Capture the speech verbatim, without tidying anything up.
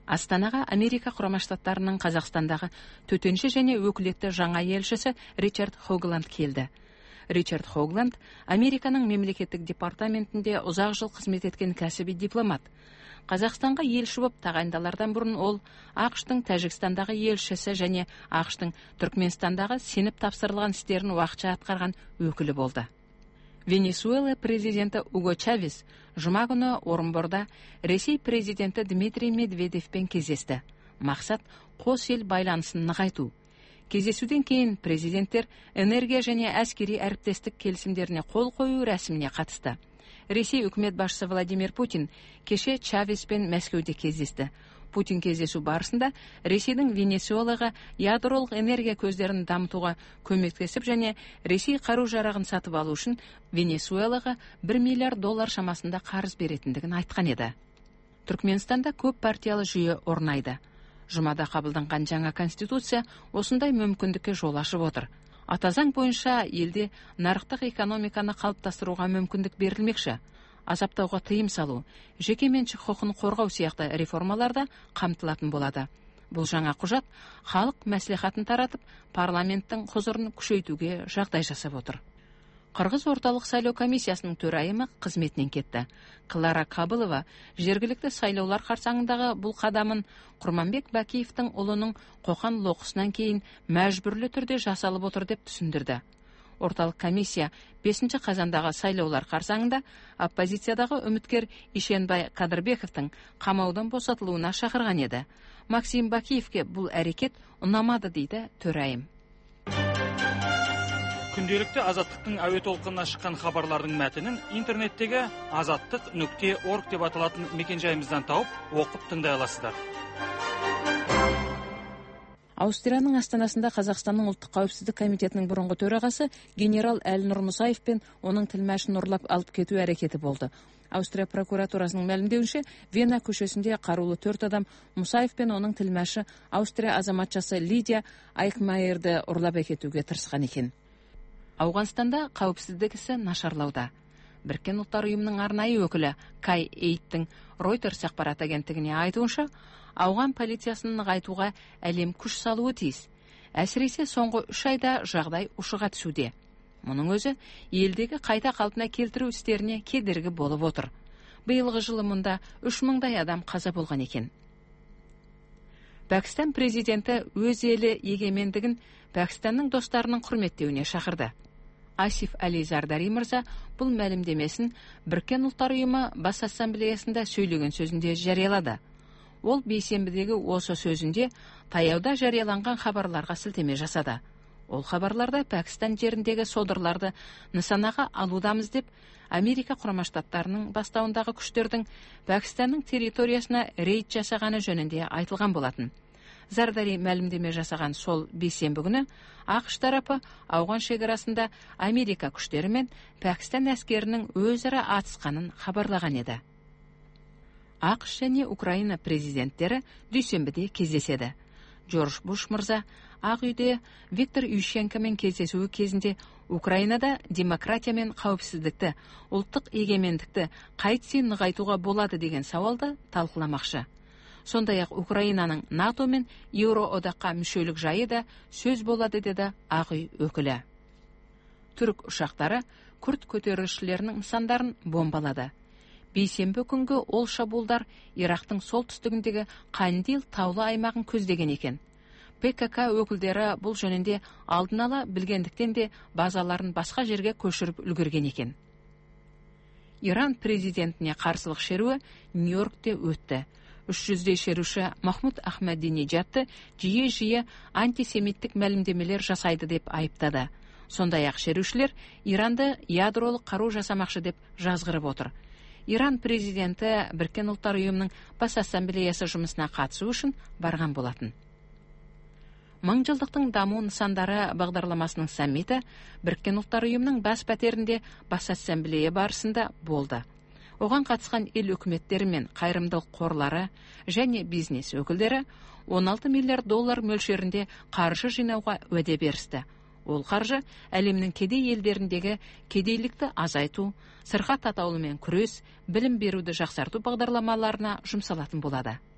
Астанаға Америка Құрама Штаттарының Қазақстандағы төтенше және өкілетті жаңа елшісі Ричард Хогланд келді. Ричард Хогланд Американың мемлекеттік департаментінде ұзақ жыл қызмет еткен кәсіби дипломат. Қазақстанға елші боп тағайындалардан бұрын ол ақш-тың Тәжікстандағы елшісі және ақш-тың Түркменстандағы сеніп тапсырылған істерін уақытша атқарған өкілі болды. Венесуэла президенті Уго Чавес жұма күні Орынборда Ресей президенті Дмитрий Медведевпен кездесті. Мақсат қос ел байланысын нығайту. Кездесуден кейін президенттер энергия және әскери әріптестік келісімдеріне қол қою рәсіміне қатысты. Ресей үкімет басшысы Владимир Путин кеше Чавеспен Мәскеуде кездесті. Путин кездесу барысында Ресейдің Венесуэлаға ядролық энергия көздерін дамытуға көмектесіп және Ресей қару-жарағын сатып алу үшін Венесуэлаға бір миллиард доллар шамасында қарыз беретіндігін айтқан еді. Түркменстанда көп партиялы жүйе орнайды. Жұмада қабылданған жаңа конституция осындай мүмкіндікке жол ашып отыр. Атазаң бойынша елде нарықтық экономиканы қалыптастыруға мүмкіндік берілмекші. Азаптауға тыйым салу, жеке меншік құқығын қорғау сияқты реформаларда қамтылатын болады. Бұл жаңа құжат халық мәслихатын таратып, парламенттің құзырын күшейтуге жағдай жасап отыр. Қырғыз орталық сайлау комиссиясының төрайымы қызметінен кетті. Клара Кабылова жергілікті сайлаулар қарсаңындағы бұл қадамын Құрманбек Бәкиевтің ұлының қоқан лоқысынан кейін мәжбүрлі түрде жасалып отыр деп түсіндірді. Орталық комиссия бесінші қазандағы сайлаулар қарсаңында оппозициядағы үміткер Ишенбай Кадырбековтың қамаудан босатылуына шақырған еді. Максим Бакиевке бұл әрекет ұнамады дейді төрайым. Күнделікті азаттықтың әуе толқынына шыққан хабарлардың мәтінін интернеттегі азаттық нүкте орг деп аталатын мекенжайымыздан тауып, оқып тыңдай аласыздар. Аустрияның астанасында Қазақстанның ұлттық қауіпсіздік комитетінің бұрынғы төрағасы генерал Әлнұр Мұсаев пен оның тілмәшін ұрлап алып кету әрекеті болды. Аустрия прокуратурасының мәлімдеуінше, Вена көшесінде қарулы төрт адам Мұсаев пен оның тілмәші Аустрия азаматшасы Лидия Айкмайерді ұрлап әкетуге тырысқан екен. Ауғанстанда қауіпсіздік ісі нашарлауда. Біріккен ұлттар ұйымының арнайы өкілі Кай Эйттің Reuters ақпарат агенттігіне айтуынша, ауған полициясын нығайтуға әлем күш салуы тиіс. Әсіресе соңғы үш айда жағдай ушыға түсуде. Мұның өзі елдегі қайта қалпына келтіру істеріне кедергі болып отыр. Биылғы жылы мұнда үш мыңдай адам қаза болған екен. Пәкістан президенті өз елі егемендігін Пәкістанның достарының құрметтеуіне шақырды. Асиф Али Зардари мырза бұл мәлімдемесін Біріккен ұлттар ұйымы бас ассамблеясында сөйлеген сөзінде жариялады. Ол бейсенбідегі осы сөзінде таяуда жарияланған хабарларға сілтеме жасады. Ол хабарларда Пәкістан жеріндегі содырларды нысанаға алудамыз деп, Америка Құрама Штаттарының бастауындағы күштердің Пәкістанның территориясына рейд жасағаны жөнінде айтылған болатын. Зардари мәлімдеме жасаған сол бейсенбі күні ақш тарапы ауған шекарасында Америка күштері мен Пәкістан әскерінің өзара атысқанын хабарлаған еді. ақш және Украина президенттері дүйсенбіде кездеседі. Джордж Буш мырза Ақ үйде Виктор Ющенкомен кездесуі кезінде Украинада демократия мен қауіпсіздікті, ұлттық егемендікті қайтсе нығайтуға болады деген сауалды талқыламақшы. Сондай-ақ Украинаның НАТО мен Еуроодаққа мүшелік жайы да сөз болады деді Ақ үй өкілі. Түрік ұшақтары күрд көтерілісшілерінің нысандарын бомбалады. Бейсенбі күнгі ол шабуылдар Ирактың солтүстігіндегі Қандил таулы аймағын көздеген екен. Пэ ка ка өкілдері бұл жөнінде алдын ала білгендіктен де базаларын басқа жерге көшіріп үлгерген екен. Иран президентіне қарсылық шеруі Нью-Йоркте өтті. үш жүздей шеруші Махмуд Ахмадинеджадты жиі-жиі антисемиттік мәлімдемелер жасайды деп айыптады. Сондай-ақ шерушілер Иранды ядролық қару жасамақшы деп жазғырып отыр. Иран президенті Біріккен ұлттар ұйымының бас ассамблеясы жұмысына қатысу үшін барған болатын. Мыңжылдықтың даму нысандары бағдарламасының саммиті Біріккен ұлттар ұйымының бас пәтерінде бас ассамблея барысында болды. Оған қатысқан ел үкіметтері мен қайырымдылық қорлары және бизнес өкілдері он алты миллиард доллар мөлшерінде қаржы жинауға уәде берісті. Ол қаржы әлемнің кедей елдеріндегі кедейлікті азайту, сырқат атаулымен күрес, білім беруді жақсарту бағдарламаларына жұмсалатын болады.